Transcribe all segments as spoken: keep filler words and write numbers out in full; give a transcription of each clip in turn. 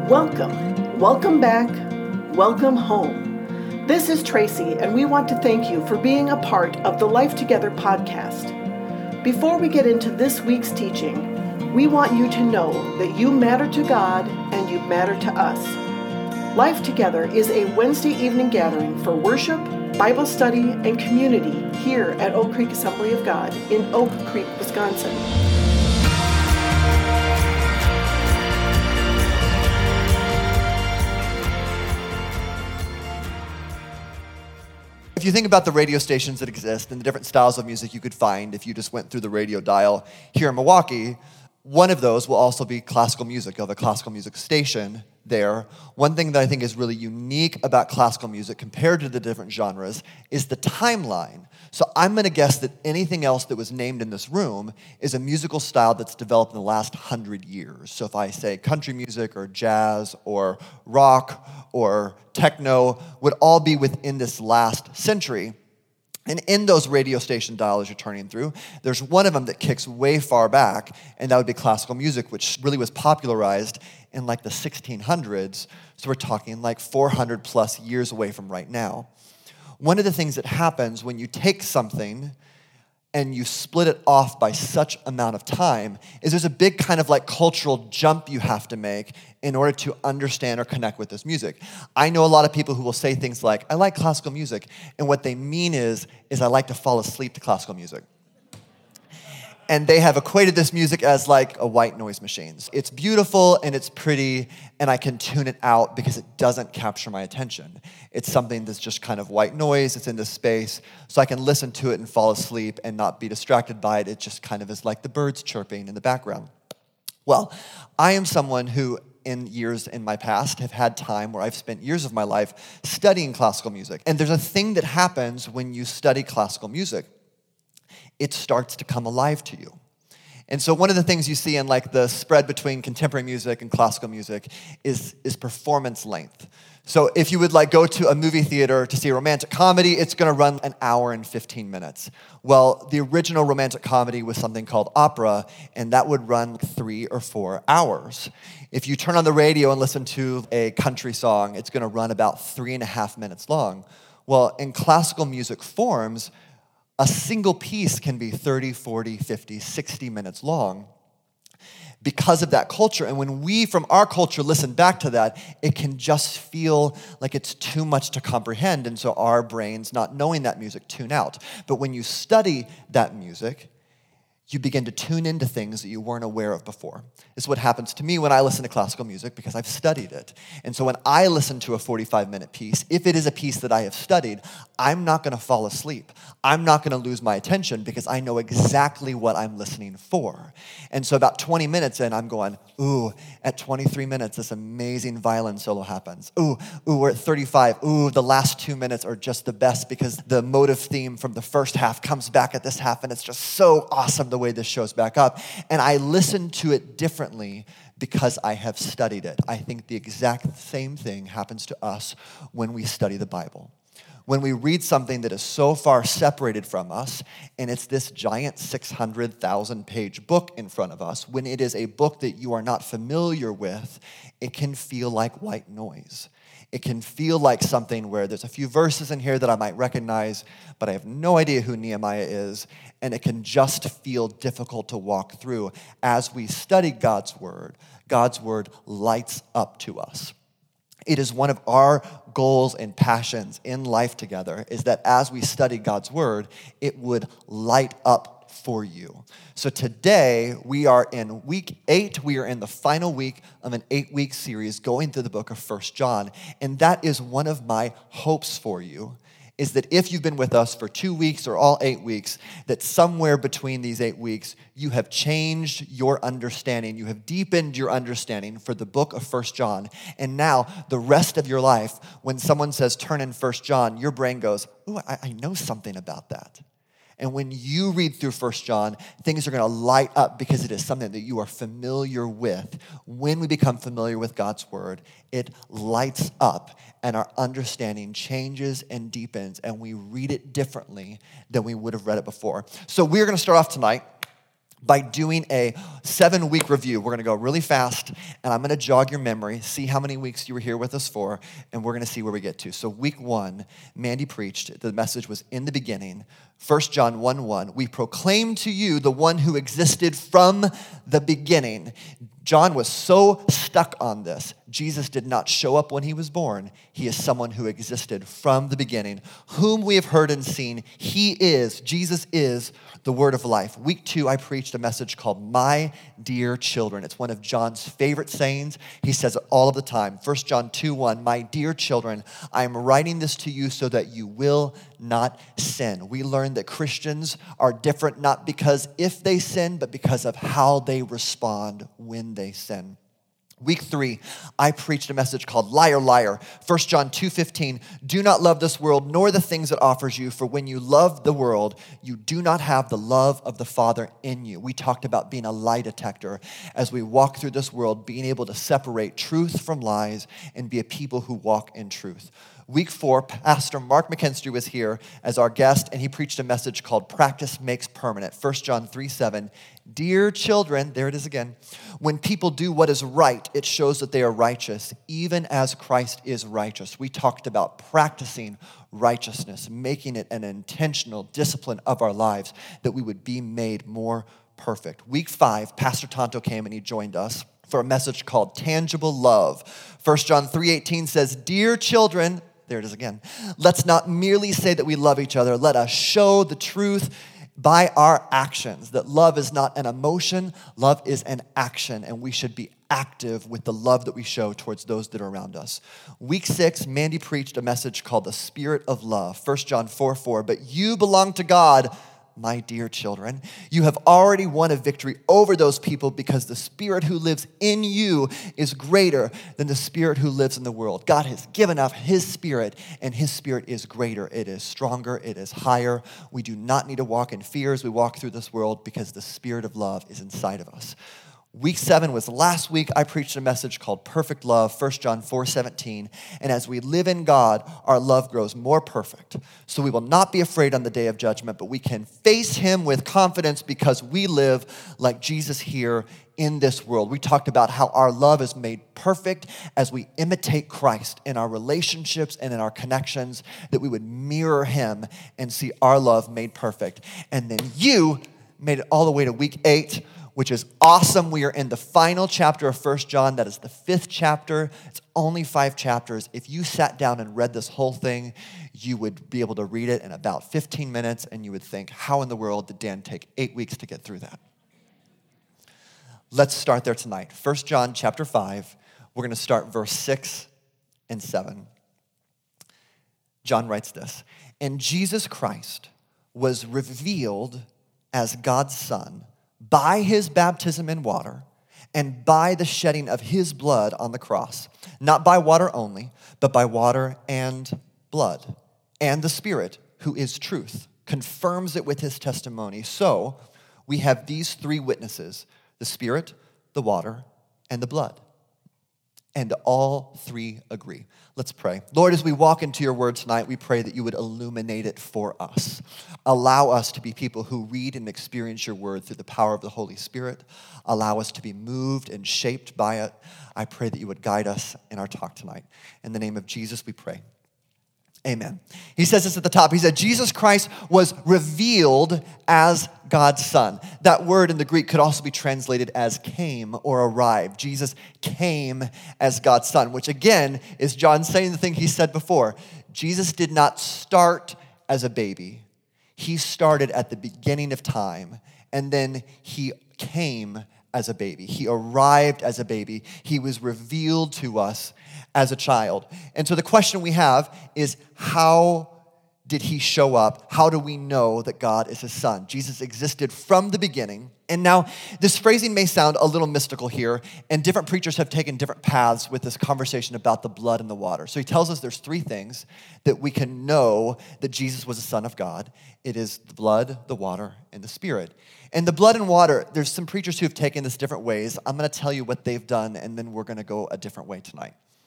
Welcome, welcome back, welcome home. This is Tracy, and we want to thank you for being a part of the Life Together podcast. Before we get into this week's teaching, we want you to know that you matter to God and you matter to us. Life Together is a Wednesday evening gathering for worship, Bible study, and community here at Oak Creek Assembly of God in Oak Creek, Wisconsin. If you think about the radio stations that exist and the different styles of music you could find if you just went through the radio dial here in Milwaukee, one of those will also be classical music. You'll have a classical music station there. One thing that I think is really unique about classical music compared to the different genres is the timeline. So I'm going to guess that anything else that was named in this room is a musical style that's developed in the last hundred years. So if I say country music or jazz or rock or techno would all be within this last century. And in those radio station dials you're turning through, there's one of them that kicks way far back, and that would be classical music, which really was popularized in like the sixteen hundreds. So we're talking like four hundred plus years away from right now. One of the things that happens when you take something and you split it off by such amount of time is there's a big kind of like cultural jump you have to make in order to understand or connect with this music. I know a lot of people who will say things like, I like classical music, and what they mean is, is I like to fall asleep to classical music. And they have equated this music as like a white noise machine. It's beautiful and it's pretty, and I can tune it out because it doesn't capture my attention. It's something that's just kind of white noise, it's in this space, so I can listen to it and fall asleep and not be distracted by it. It just kind of is like the birds chirping in the background. Well, I am someone who in years in my past have had time where I've spent years of my life studying classical music. And there's a thing that happens when you study classical music. It starts to come alive to you. And so one of the things you see in like the spread between contemporary music and classical music is, is performance length. So if you would like go to a movie theater to see a romantic comedy, it's gonna run an hour and fifteen minutes. Well, the original romantic comedy was something called opera, and that would run three or four hours. If you turn on the radio and listen to a country song, it's gonna run about three and a half minutes long. Well, in classical music forms, a single piece can be thirty, forty, fifty, sixty minutes long because of that culture. And when we, from our culture, listen back to that, it can just feel like it's too much to comprehend. And so our brains, not knowing that music, tune out. But when you study that music, you begin to tune into things that you weren't aware of before. This is what happens to me when I listen to classical music because I've studied it. And so when I listen to a forty-five minute piece, if it is a piece that I have studied, I'm not gonna fall asleep. I'm not gonna lose my attention because I know exactly what I'm listening for. And so about twenty minutes in, I'm going, ooh, at twenty-three minutes, this amazing violin solo happens. Ooh, ooh, we're at thirty-five. Ooh, the last two minutes are just the best because the motive theme from the first half comes back at this half, and it's just so awesome the way this shows back up. And I listen to it differently because I have studied it. I think the exact same thing happens to us when we study the Bible. When we read something that is so far separated from us, and it's this giant six hundred thousand page book in front of us, when it is a book that you are not familiar with, it can feel like white noise. It can feel like something where there's a few verses in here that I might recognize, but I have no idea who Nehemiah is, and it can just feel difficult to walk through. As we study God's word, God's word lights up to us. It is one of our goals and passions in life together is that as we study God's word, it would light up for you. So today, we are in week eight. We are in the final week of an eight-week series going through the book of First John. And that is one of my hopes for you, is that if you've been with us for two weeks or all eight weeks, that somewhere between these eight weeks, you have changed your understanding. You have deepened your understanding for the book of First John. And now, the rest of your life, when someone says, turn in First John, your brain goes, ooh, I, I know something about that. And when you read through First John, things are going to light up because it is something that you are familiar with. When we become familiar with God's word, it lights up and our understanding changes and deepens and we read it differently than we would have read it before. So we're going to start off tonight by doing a seven-week review. We're going to go really fast, and I'm going to jog your memory, see how many weeks you were here with us for, and we're going to see where we get to. So week one, Mandy preached. The message was in the beginning. First John one one, we proclaim to you the one who existed from the beginning. John was so stuck on this. Jesus did not show up when he was born. He is someone who existed from the beginning, whom we have heard and seen. He is, Jesus is the word of life. Week two, I preached a message called My Dear Children. It's one of John's favorite sayings. He says it all of the time. First John two one, my dear children, I am writing this to you so that you will not sin. We learned that Christians are different not because if they sin, but because of how they respond when they sin. Week three, I preached a message called Liar, Liar. First John two fifteen, do not love this world nor the things it offers you, for when you love the world, you do not have the love of the Father in you. We talked about being a lie detector as we walk through this world, being able to separate truth from lies and be a people who walk in truth. Week four, Pastor Mark McKinstry was here as our guest, and he preached a message called Practice Makes Permanent. First John three seven, dear children, there it is again, when people do what is right, it shows that they are righteous, even as Christ is righteous. We talked about practicing righteousness, making it an intentional discipline of our lives, that we would be made more perfect. Week five, Pastor Tonto came and he joined us for a message called Tangible Love. First John three eighteen says, dear children, there it is again. Let's not merely say that we love each other. Let us show the truth by our actions, that love is not an emotion, love is an action, and we should be active with the love that we show towards those that are around us. Week six, Mandy preached a message called the Spirit of Love. First John four four, but you belong to God, my dear children. You have already won a victory over those people because the Spirit who lives in you is greater than the spirit who lives in the world. God has given up His Spirit, and His Spirit is greater. It is stronger. It is higher. We do not need to walk in fear as we walk through this world because the Spirit of love is inside of us. Week seven was last week. I preached a message called Perfect Love, First John four seventeen. And as we live in God, our love grows more perfect. So we will not be afraid on the day of judgment, but we can face Him with confidence because we live like Jesus here in this world. We talked about how our love is made perfect as we imitate Christ in our relationships and in our connections, that we would mirror Him and see our love made perfect. And then you made it all the way to week eight, which is awesome. We are in the final chapter of First John. That is the fifth chapter. It's only five chapters. If you sat down and read this whole thing, you would be able to read it in about fifteen minutes, and you would think, how in the world did Dan take eight weeks to get through that? Let's start there tonight. First John chapter five. We're going to start verse six and seven. John writes this, and Jesus Christ was revealed as God's Son by His baptism in water and by the shedding of His blood on the cross, not by water only, but by water and blood. And the Spirit, who is truth, confirms it with His testimony. So we have these three witnesses, the Spirit, the water, and the blood. And all three agree. Let's pray. Lord, as we walk into your word tonight, we pray that you would illuminate it for us. Allow us to be people who read and experience your word through the power of the Holy Spirit. Allow us to be moved and shaped by it. I pray that you would guide us in our talk tonight. In the name of Jesus, we pray. Amen. He says this at the top. He said, Jesus Christ was revealed as God's Son. That word in the Greek could also be translated as came or arrived. Jesus came as God's Son, which again is John saying the thing he said before. Jesus did not start as a baby. He started at the beginning of time, and then he came as a baby. He arrived as a baby. He was revealed to us as a child. And so the question we have is, how did he show up? How do we know that God is his son? Jesus existed from the beginning. And now this phrasing may sound a little mystical here, and different preachers have taken different paths with this conversation about the blood and the water. So he tells us there's three things that we can know that Jesus was a son of God. It is the blood, the water, and the Spirit. And the blood and water, there's some preachers who have taken this different ways. I'm going to tell you what they've done, and then we're going to go a different way tonight.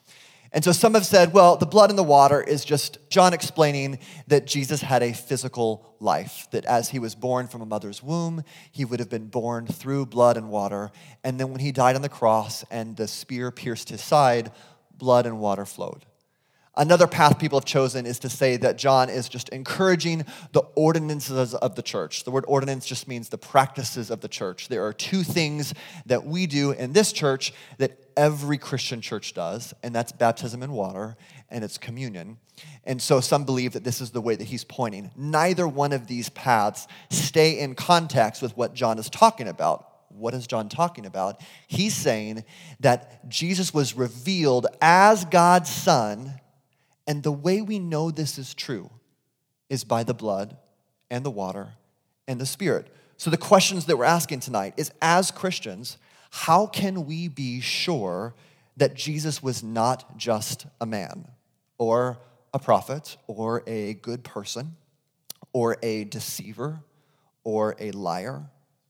And so some have said, well, the blood and the water is just John explaining that Jesus had a physical life, that as he was born from a mother's womb, he would have been born through blood and water. And then when he died on the cross and the spear pierced his side, blood and water flowed. Another path people have chosen is to say that John is just encouraging the ordinances of the church. The word ordinance just means the practices of the church. There are two things that we do in this church that every Christian church does, and that's baptism in water and it's communion. And so some believe that this is the way that he's pointing. Neither one of these paths stay in context with what John is talking about. What is John talking about? He's saying that Jesus was revealed as God's Son. And the way we know this is true is by the blood and the water and the Spirit. So the questions that we're asking tonight is, as Christians, how can we be sure that Jesus was not just a man or a prophet or a good person or a deceiver or a liar?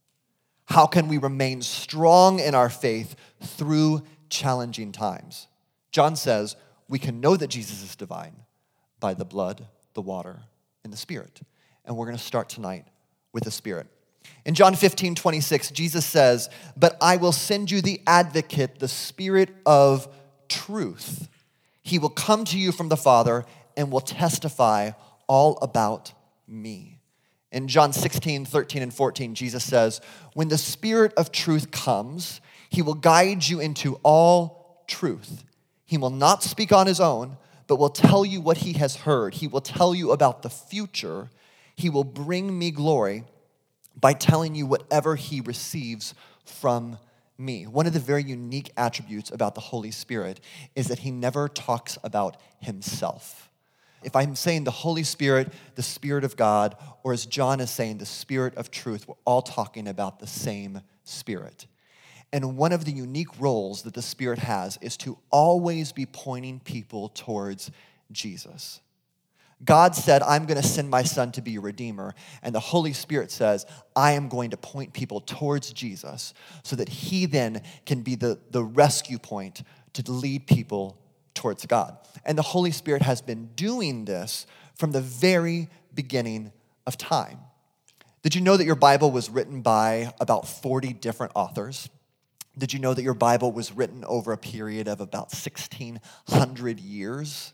How can we remain strong in our faith through challenging times? John says, we can know that Jesus is divine by the blood, the water, and the Spirit. And we're going to start tonight with the Spirit. In John fifteen twenty-six, Jesus says, but I will send you the advocate, the Spirit of truth. He will come to you from the Father and will testify all about me. In John sixteen, thirteen, and fourteen, Jesus says, when the Spirit of truth comes, he will guide you into all truth. He will not speak on his own, but will tell you what he has heard. He will tell you about the future. He will bring me glory by telling you whatever he receives from me. One of the very unique attributes about the Holy Spirit is that he never talks about himself. If I'm saying the Holy Spirit, the Spirit of God, or as John is saying, the Spirit of truth, we're all talking about the same Spirit. And one of the unique roles that the Spirit has is to always be pointing people towards Jesus. God said, I'm going to send my Son to be a redeemer. And the Holy Spirit says, I am going to point people towards Jesus so that he then can be the, the rescue point to lead people towards God. And the Holy Spirit has been doing this from the very beginning of time. Did you know that your Bible was written by about forty different authors? Did you know that your Bible was written over a period of about sixteen hundred years?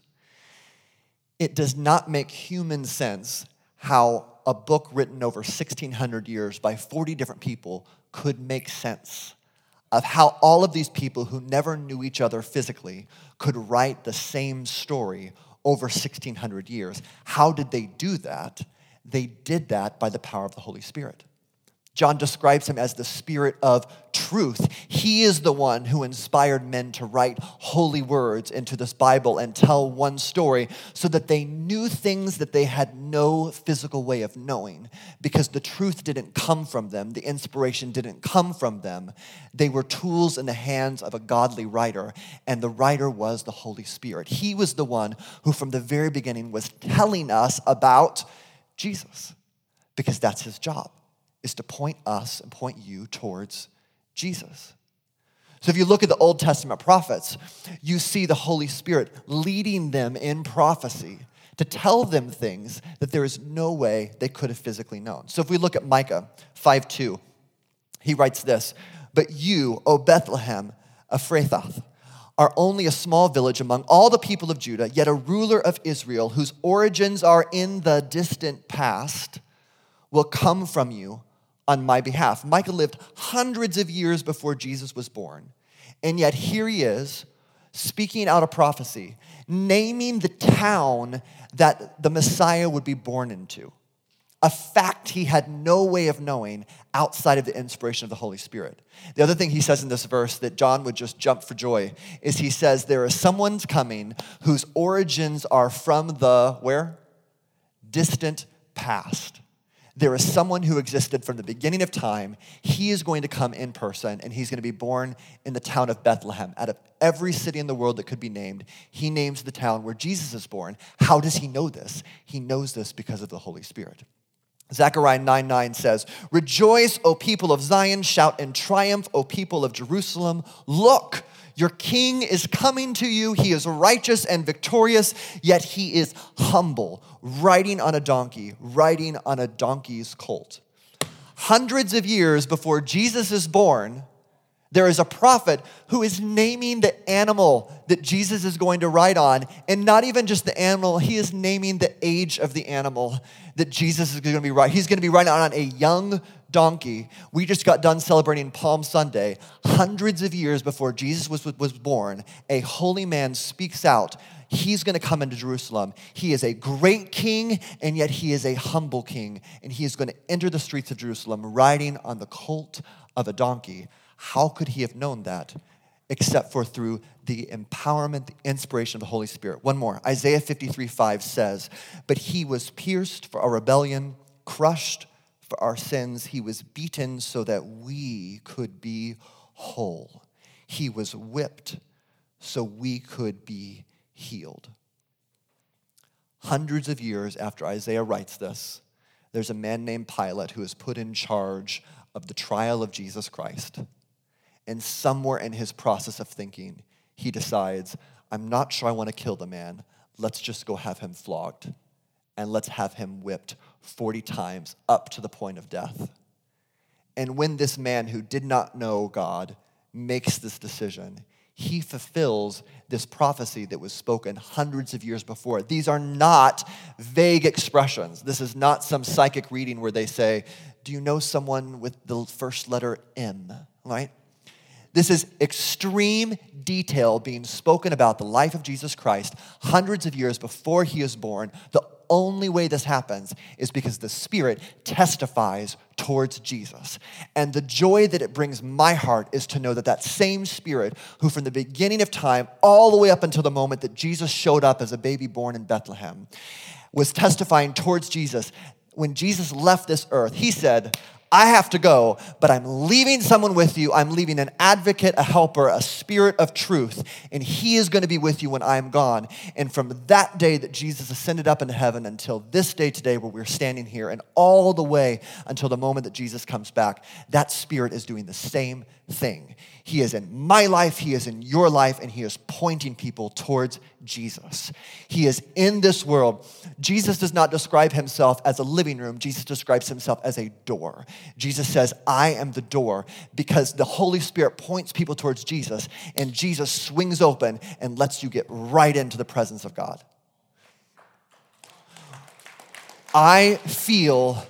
It does not make human sense how a book written over sixteen hundred years by forty different people could make sense of how all of these people who never knew each other physically could write the same story over sixteen hundred years. How did they do that? They did that by the power of the Holy Spirit. John describes him as the Spirit of truth. He is the one who inspired men to write holy words into this Bible and tell one story so that they knew things that they had no physical way of knowing because the truth didn't come from them. The inspiration didn't come from them. They were tools in the hands of a godly writer, and the writer was the Holy Spirit. He was the one who from the very beginning was telling us about Jesus because that's his job, is to point us and point you towards Jesus. So if you look at the Old Testament prophets, you see the Holy Spirit leading them in prophecy to tell them things that there is no way they could have physically known. So if we look at Micah five two, he writes this, but you, O Bethlehem Ephrathah, are only a small village among all the people of Judah, yet a ruler of Israel whose origins are in the distant past will come from you on my behalf. Micah lived hundreds of years before Jesus was born. And yet here he is speaking out a prophecy, naming the town that the Messiah would be born into. A fact he had no way of knowing outside of the inspiration of the Holy Spirit. The other thing he says in this verse that John would just jump for joy is he says, there is someone's coming whose origins are from the, where? Distant past. There is someone who existed from the beginning of time. He is going to come in person, and he's going to be born in the town of Bethlehem. Out of every city in the world that could be named, he names the town where Jesus is born. How does he know this? He knows this because of the Holy Spirit. Zechariah nine nine says, "Rejoice, O people of Zion, shout in triumph, O people of Jerusalem. Look, your king is coming to you. He is righteous and victorious, yet he is humble, riding on a donkey, riding on a donkey's colt." Hundreds of years before Jesus is born, there is a prophet who is naming the animal that Jesus is going to ride on, and not even just the animal, he is naming the age of the animal that Jesus is going to be riding. He's going to be riding on a young donkey. We just got done celebrating Palm Sunday. Hundreds of years before Jesus was, was born, a holy man speaks out. He's going to come into Jerusalem. He is a great king, and yet he is a humble king, and he is going to enter the streets of Jerusalem riding on the colt of a donkey. How could he have known that except for through the empowerment, the inspiration of the Holy Spirit? One more. Isaiah fifty-three five says, "But he was pierced for our rebellion, crushed for our sins. He was beaten so that we could be whole. He was whipped so we could be healed." Hundreds of years after Isaiah writes this, there's a man named Pilate who is put in charge of the trial of Jesus Christ. And somewhere in his process of thinking, he decides, I'm not sure I want to kill the man. Let's just go have him flogged. And let's have him whipped forty times up to the point of death. And when this man who did not know God makes this decision, he fulfills this prophecy that was spoken hundreds of years before. These are not vague expressions. This is not some psychic reading where they say, do you know someone with the first letter M, right? This is extreme detail being spoken about the life of Jesus Christ hundreds of years before he is born. The only way this happens is because the Spirit testifies towards Jesus. And the joy that it brings my heart is to know that that same Spirit who from the beginning of time all the way up until the moment that Jesus showed up as a baby born in Bethlehem was testifying towards Jesus. When Jesus left this earth, he said, I have to go, but I'm leaving someone with you. I'm leaving an advocate, a helper, a spirit of truth, and he is going to be with you when I'm gone. And from that day that Jesus ascended up into heaven until this day today where we're standing here and all the way until the moment that Jesus comes back, that Spirit is doing the same thing. He is in my life, he is in your life, and he is pointing people towards Jesus. He is in this world. Jesus does not describe himself as a living room. Jesus describes himself as a door. Jesus says, I am the door, because the Holy Spirit points people towards Jesus, and Jesus swings open and lets you get right into the presence of God. I feel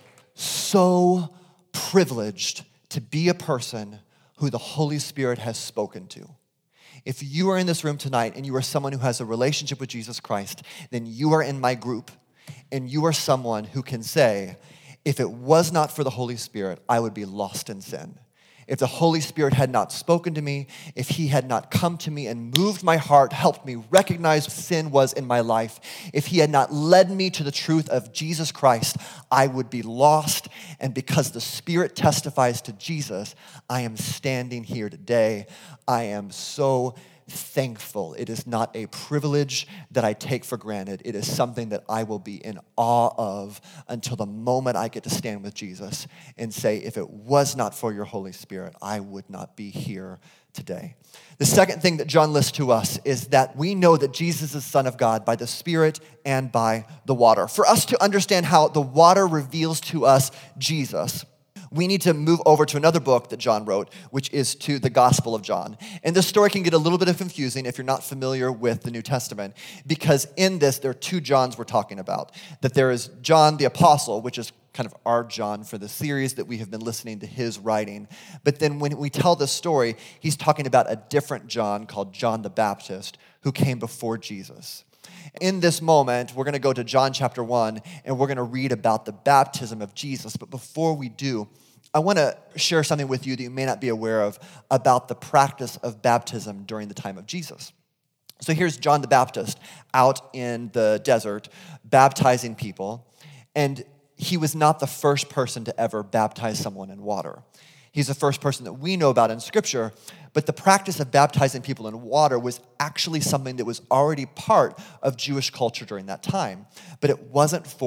so privileged to be a person who the Holy Spirit has spoken to. If you are in this room tonight and you are someone who has a relationship with Jesus Christ, then you are in my group, and you are someone who can say, if it was not for the Holy Spirit, I would be lost in sin. If the Holy Spirit had not spoken to me, if he had not come to me and moved my heart, helped me recognize what sin was in my life, if he had not led me to the truth of Jesus Christ, I would be lost. And because the Spirit testifies to Jesus, I am standing here today. I am so thankful. It is not a privilege that I take for granted. It is something that I will be in awe of until the moment I get to stand with Jesus and say, if it was not for your Holy Spirit, I would not be here today. The second thing that John lists to us is that we know that Jesus is the Son of God by the Spirit and by the water. For us to understand how the water reveals to us Jesus, we need to move over to another book that John wrote, which is to the Gospel of John. And this story can get a little bit confusing if you're not familiar with the New Testament, because in this, there are two Johns we're talking about. That there is John the Apostle, which is kind of our John for the series that we have been listening to his writing. But then when we tell this story, he's talking about a different John called John the Baptist, who came before Jesus. In this moment, we're going to go to John chapter one, and we're going to read about the baptism of Jesus. But before we do, I want to share something with you that you may not be aware of about the practice of baptism during the time of Jesus. So here's John the Baptist out in the desert baptizing people, and he was not the first person to ever baptize someone in water. He's the first person that we know about in Scripture, but the practice of baptizing people in water was actually something that was already part of Jewish culture during that time, but it wasn't for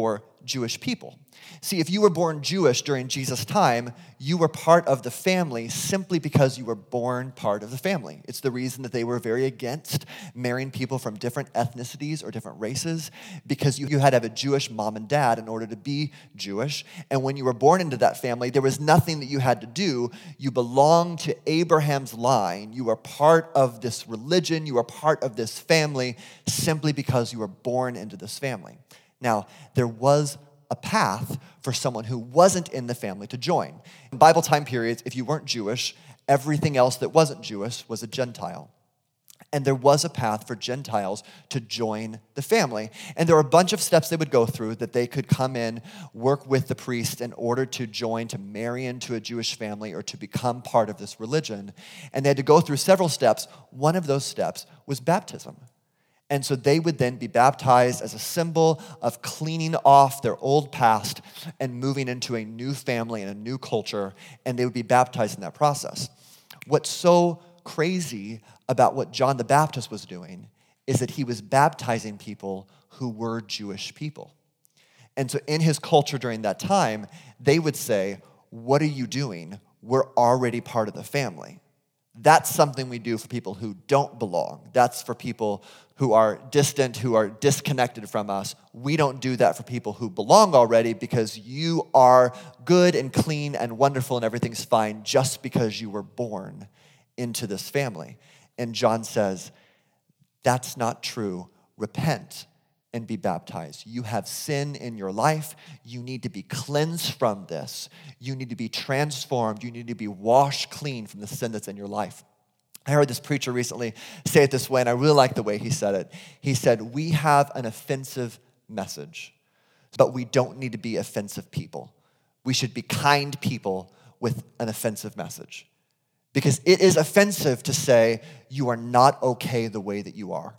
Jewish people. See, if you were born Jewish during Jesus' time, you were part of the family simply because you were born part of the family. It's the reason that they were very against marrying people from different ethnicities or different races, because you, you had to have a Jewish mom and dad in order to be Jewish. And when you were born into that family, there was nothing that you had to do. You belonged to Abraham's line. You were part of this religion. You were part of this family simply because you were born into this family. Now, there was a path for someone who wasn't in the family to join. In Bible time periods, if you weren't Jewish, everything else that wasn't Jewish was a Gentile. And there was a path for Gentiles to join the family. And there were a bunch of steps they would go through that they could come in, work with the priest in order to join, to marry into a Jewish family or to become part of this religion. And they had to go through several steps. One of those steps was baptism. And so they would then be baptized as a symbol of cleaning off their old past and moving into a new family and a new culture, and they would be baptized in that process. What's so crazy about what John the Baptist was doing is that he was baptizing people who were Jewish people. And so in his culture during that time, they would say, "What are you doing? We're already part of the family." That's something we do for people who don't belong. That's for people who are distant, who are disconnected from us. We don't do that for people who belong already, because you are good and clean and wonderful and everything's fine just because you were born into this family. And John says, that's not true. Repent and be baptized. You have sin in your life. You need to be cleansed from this. You need to be transformed. You need to be washed clean from the sin that's in your life. I heard this preacher recently say it this way, and I really like the way he said it. He said, we have an offensive message, but we don't need to be offensive people. We should be kind people with an offensive message. Because it is offensive to say, you are not okay the way that you are.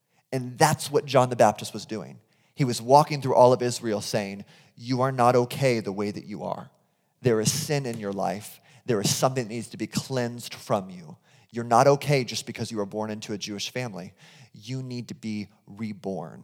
And that's what John the Baptist was doing. He was walking through all of Israel saying, you are not okay the way that you are. There is sin in your life. There is something that needs to be cleansed from you. You're not okay just because you were born into a Jewish family. You need to be reborn.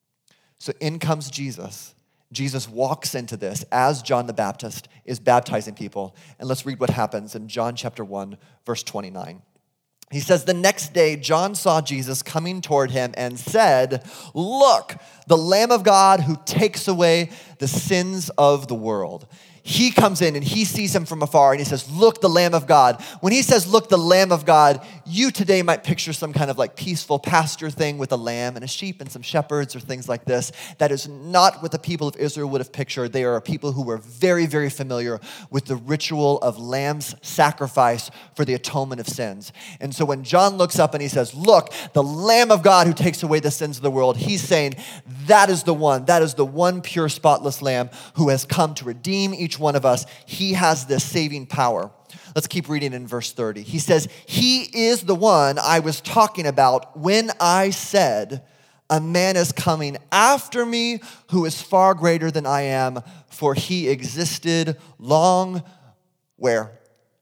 So in comes Jesus. Jesus walks into this as John the Baptist is baptizing people. And let's read what happens in John chapter one, verse twenty-nine. He says, the next day, John saw Jesus coming toward him and said, look, the Lamb of God who takes away the sins of the world. He comes in and he sees him from afar and he says, look, the Lamb of God. When he says, look, the Lamb of God, you today might picture some kind of like peaceful pasture thing with a lamb and a sheep and some shepherds or things like this. That is not what the people of Israel would have pictured. They are a people who were very, very familiar with the ritual of lamb's sacrifice for the atonement of sins. And so when John looks up and he says, look, the Lamb of God who takes away the sins of the world, he's saying, that is the one, that is the one pure, spotless lamb who has come to redeem each one of us. He has this saving power. Let's keep reading in verse thirty. He says, he is the one I was talking about when I said, a man is coming after me who is far greater than I am, for he existed long, where?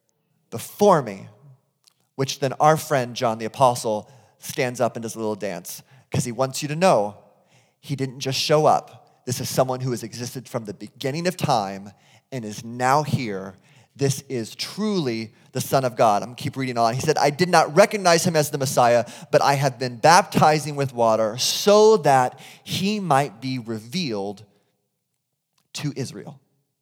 Before me. Which then our friend John the Apostle stands up and does a little dance, because he wants you to know he didn't just show up. This is someone who has existed from the beginning of time and is now here. This is truly the Son of God. I'm going to keep reading on. He said, I did not recognize him as the Messiah, but I have been baptizing with water so that he might be revealed to Israel.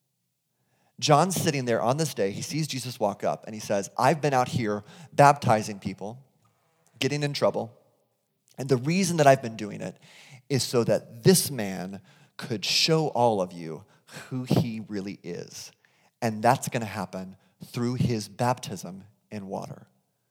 John's sitting there on this day. He sees Jesus walk up and he says, I've been out here baptizing people, getting in trouble. And the reason that I've been doing it is so that this man could show all of you who he really is. And that's going to happen through his baptism in water.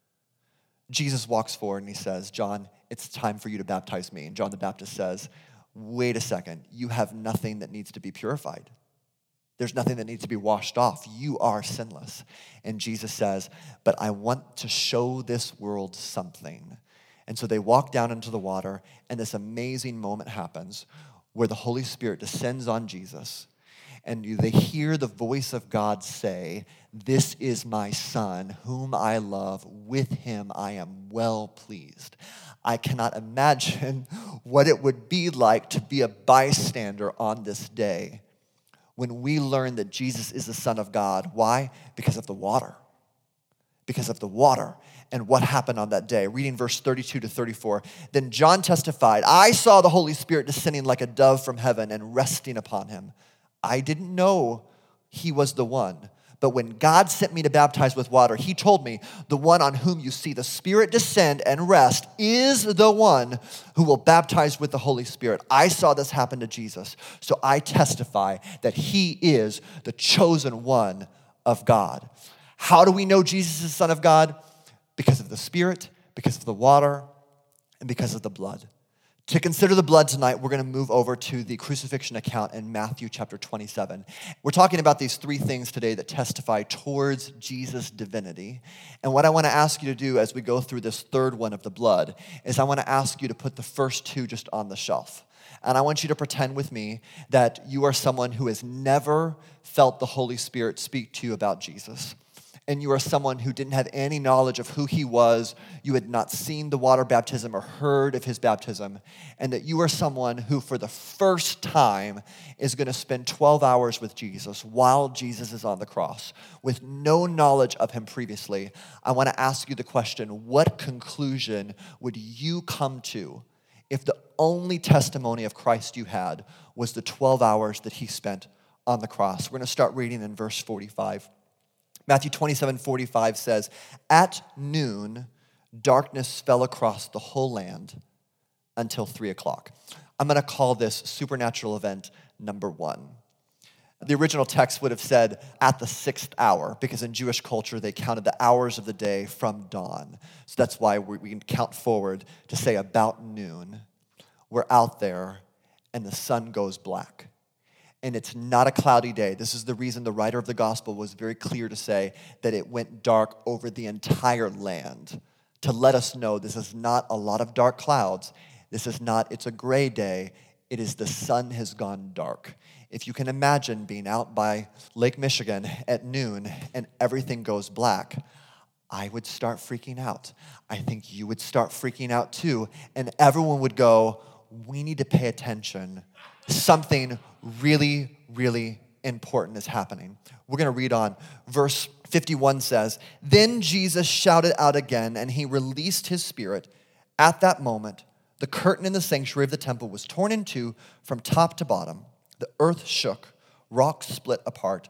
Jesus walks forward and he says, John, it's time for you to baptize me. And John the Baptist says, wait a second, you have nothing that needs to be purified. There's nothing that needs to be washed off. You are sinless. And Jesus says, but I want to show this world something. And so they walk down into the water, and this amazing moment happens where the Holy Spirit descends on Jesus. And they hear the voice of God say, this is my son, whom I love. With him I am well pleased. I cannot imagine what it would be like to be a bystander on this day when we learn that Jesus is the Son of God. Why? Because of the water. Because of the water and what happened on that day. Reading verse thirty-two to thirty-four. Then John testified, I saw the Holy Spirit descending like a dove from heaven and resting upon him. I didn't know he was the one. But when God sent me to baptize with water, he told me, the one on whom you see the Spirit descend and rest is the one who will baptize with the Holy Spirit. I saw this happen to Jesus, so I testify that he is the chosen one of God. How do we know Jesus is the Son of God? Because of the Spirit, because of the water, and because of the blood. To consider the blood tonight, we're going to move over to the crucifixion account in Matthew chapter twenty-seven. We're talking about these three things today that testify towards Jesus' divinity. And what I want to ask you to do as we go through this third one of the blood is I want to ask you to put the first two just on the shelf. And I want you to pretend with me that you are someone who has never felt the Holy Spirit speak to you about Jesus. And you are someone who didn't have any knowledge of who he was, you had not seen the water baptism or heard of his baptism, and that you are someone who for the first time is going to spend twelve hours with Jesus while Jesus is on the cross, with no knowledge of him previously, I want to ask you the question, what conclusion would you come to if the only testimony of Christ you had was the twelve hours that he spent on the cross? We're going to start reading in verse forty-five. Matthew twenty-seven forty-five says, at noon, darkness fell across the whole land until three o'clock. I'm going to call this supernatural event number one. The original text would have said at the sixth hour, because in Jewish culture, they counted the hours of the day from dawn. So that's why we can count forward to say about noon. We're out there, and the sun goes black. And it's not a cloudy day. This is the reason the writer of the gospel was very clear to say that it went dark over the entire land, to let us know this is not a lot of dark clouds. This is not, it's a gray day. It is the sun has gone dark. If you can imagine being out by Lake Michigan at noon and everything goes black, I would start freaking out. I think you would start freaking out too. And everyone would go, we need to pay attention. Something really, really important is happening. We're going to read on. Verse fifty-one says, then Jesus shouted out again, and he released his spirit. At that moment, the curtain in the sanctuary of the temple was torn in two from top to bottom. The earth shook, rocks split apart,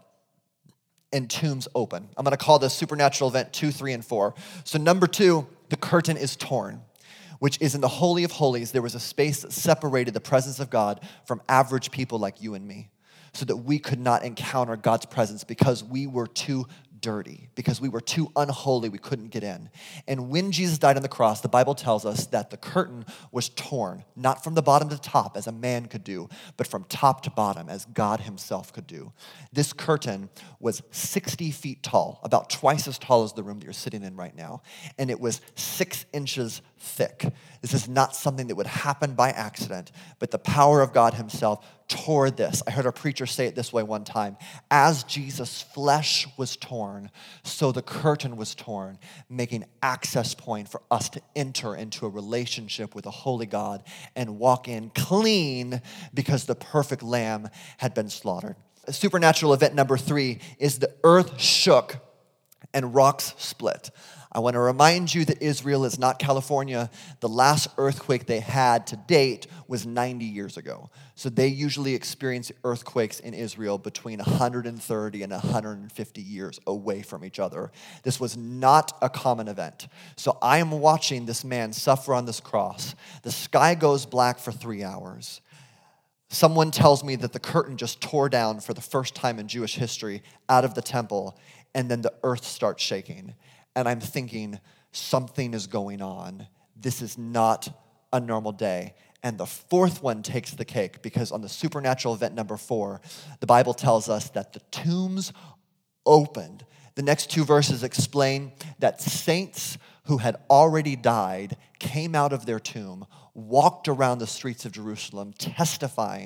and tombs open. I'm going to call this supernatural event two, three, and four. So number two, the curtain is torn, which is in the Holy of Holies. There was a space that separated the presence of God from average people like you and me, so that we could not encounter God's presence because we were too dirty, because we were too unholy, we couldn't get in. And when Jesus died on the cross, the Bible tells us that the curtain was torn, not from the bottom to the top as a man could do, but from top to bottom as God himself could do. This curtain was sixty feet tall, about twice as tall as the room that you're sitting in right now, and it was six inches thick. This is not something that would happen by accident, but the power of God himself tore this. I heard a preacher say it this way one time. As Jesus' flesh was torn, so the curtain was torn, making access point for us to enter into a relationship with a holy God and walk in clean because the perfect lamb had been slaughtered. Supernatural event number three is the earth shook and rocks split. I want to remind you that Israel is not California. The last earthquake they had to date was ninety years ago. So they usually experience earthquakes in Israel between one hundred thirty and one hundred fifty years away from each other. This was not a common event. So I am watching this man suffer on this cross. The sky goes black for three hours. Someone tells me that the curtain just tore down for the first time in Jewish history out of the temple, and then the earth starts shaking. And I'm thinking, something is going on. This is not a normal day. And the fourth one takes the cake, because on the supernatural event number four, the Bible tells us that the tombs opened. The next two verses explain that saints who had already died came out of their tomb, walked around the streets of Jerusalem, testifying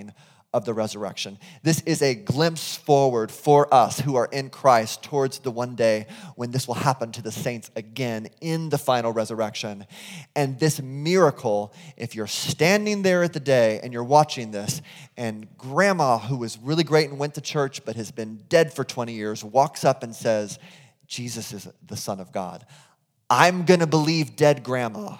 of the resurrection. This is a glimpse forward for us who are in Christ towards the one day when this will happen to the saints again in the final resurrection. And this miracle, if you're standing there at the day and you're watching this, and grandma, who was really great and went to church but has been dead for twenty years, walks up and says, Jesus is the Son of God. I'm going to believe dead grandma.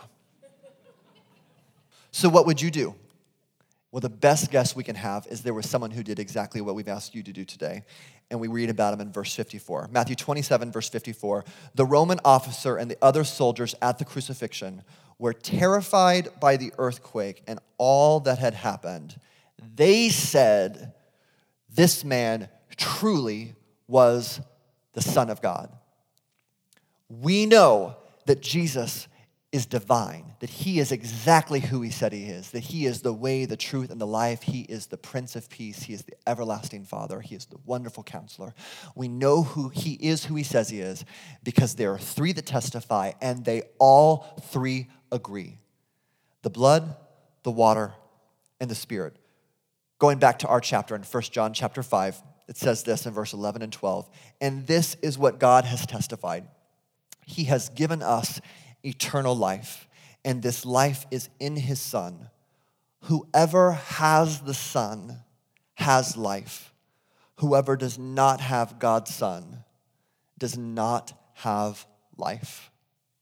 So what would you do? Well, the best guess we can have is there was someone who did exactly what we've asked you to do today. And we read about him in verse fifty-four. Matthew twenty-seven, verse fifty-four. The Roman officer and the other soldiers at the crucifixion were terrified by the earthquake and all that had happened. They said, this man truly was the Son of God. We know that Jesus is divine, that he is exactly who he said he is, that he is the way, the truth, and the life. He is the Prince of Peace. He is the everlasting Father. He is the wonderful Counselor. We know who he is, who he says he is, because there are three that testify, and they all three agree. The blood, the water, and the Spirit. Going back to our chapter in First John chapter five, it says this in verse eleven and twelve, and this is what God has testified. He has given us eternal life, and this life is in his Son. Whoever has the Son has life. Whoever does not have God's Son does not have life.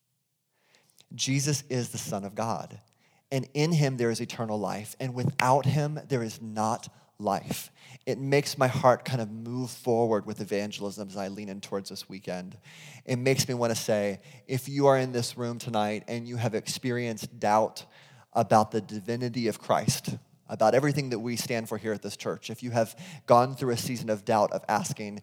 Jesus is the Son of God, and in him there is eternal life, and without him there is not life. It makes my heart kind of move forward with evangelism as I lean in towards this weekend. It makes me want to say, if you are in this room tonight and you have experienced doubt about the divinity of Christ, about everything that we stand for here at this church, if you have gone through a season of doubt of asking,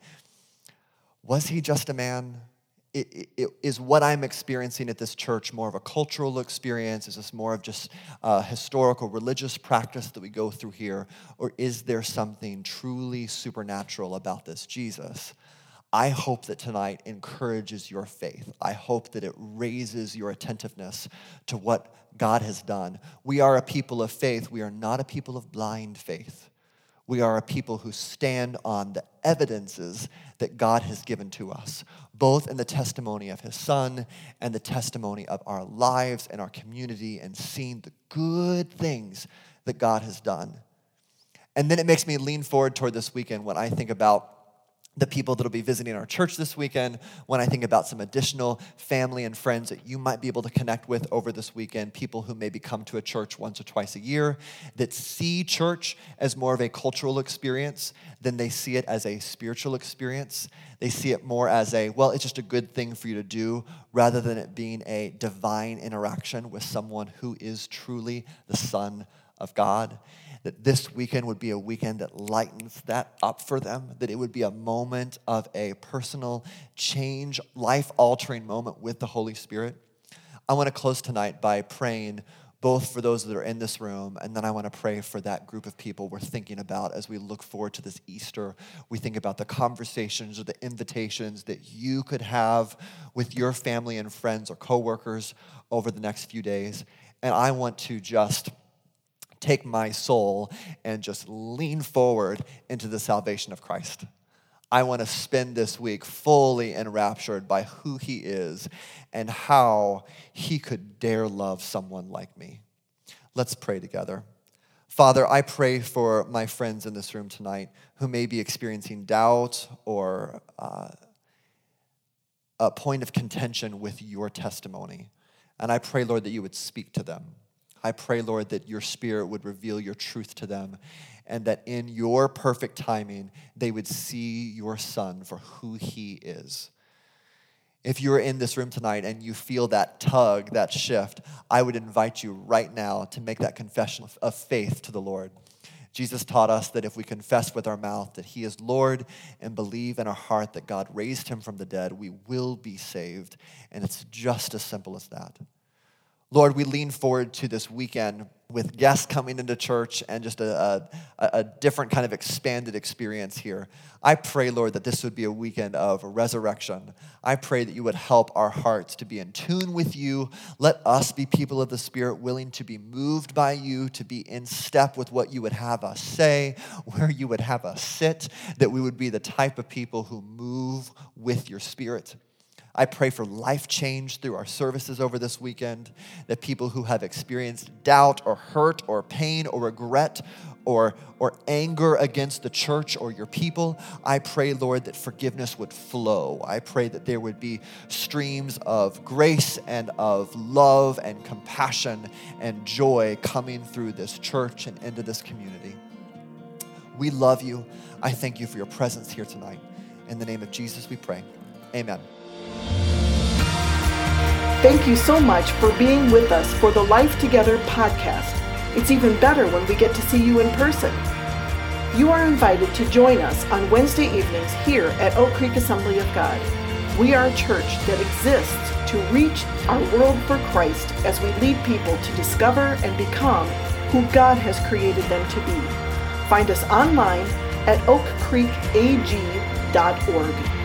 was he just a man? It, it, it, is what I'm experiencing at this church more of a cultural experience? Is this more of just a historical religious practice that we go through here? Or is there something truly supernatural about this Jesus? I hope that tonight encourages your faith. I hope that it raises your attentiveness to what God has done. We are a people of faith. We are not a people of blind faith. We are a people who stand on the evidences that God has given to us, both in the testimony of his Son and the testimony of our lives and our community, and seeing the good things that God has done. And then it makes me lean forward toward this weekend when I think about the people that will be visiting our church this weekend, when I think about some additional family and friends that you might be able to connect with over this weekend, people who maybe come to a church once or twice a year, that see church as more of a cultural experience than they see it as a spiritual experience. They see it more as a, well, it's just a good thing for you to do, rather than it being a divine interaction with someone who is truly the Son of God. That this weekend would be a weekend that lightens that up for them, that it would be a moment of a personal change, life-altering moment with the Holy Spirit. I want to close tonight by praying both for those that are in this room, and then I want to pray for that group of people we're thinking about as we look forward to this Easter. We think about the conversations or the invitations that you could have with your family and friends or coworkers over the next few days. And I want to just take my soul and just lean forward into the salvation of Christ. I want to spend this week fully enraptured by who he is and how he could dare love someone like me. Let's pray together. Father, I pray for my friends in this room tonight who may be experiencing doubt or uh, a point of contention with your testimony. And I pray, Lord, that you would speak to them. I pray, Lord, that your Spirit would reveal your truth to them, and that in your perfect timing, they would see your Son for who he is. If you're in this room tonight and you feel that tug, that shift, I would invite you right now to make that confession of faith to the Lord. Jesus taught us that if we confess with our mouth that he is Lord and believe in our heart that God raised him from the dead, we will be saved. And it's just as simple as that. Lord, we lean forward to this weekend with guests coming into church and just a, a, a different kind of expanded experience here. I pray, Lord, that this would be a weekend of resurrection. I pray that you would help our hearts to be in tune with you. Let us be people of the Spirit, willing to be moved by you, to be in step with what you would have us say, where you would have us sit, that we would be the type of people who move with your Spirit. I pray for life change through our services over this weekend, that people who have experienced doubt or hurt or pain or regret or, or anger against the church or your people, I pray, Lord, that forgiveness would flow. I pray that there would be streams of grace and of love and compassion and joy coming through this church and into this community. We love you. I thank you for your presence here tonight. In the name of Jesus, we pray. Amen. Thank you so much for being with us for the Life Together podcast. It's even better when we get to see you in person. You are invited to join us on Wednesday evenings here at Oak Creek Assembly of God. We are a church that exists to reach our world for Christ as we lead people to discover and become who God has created them to be. Find us online at oak creek a g dot org.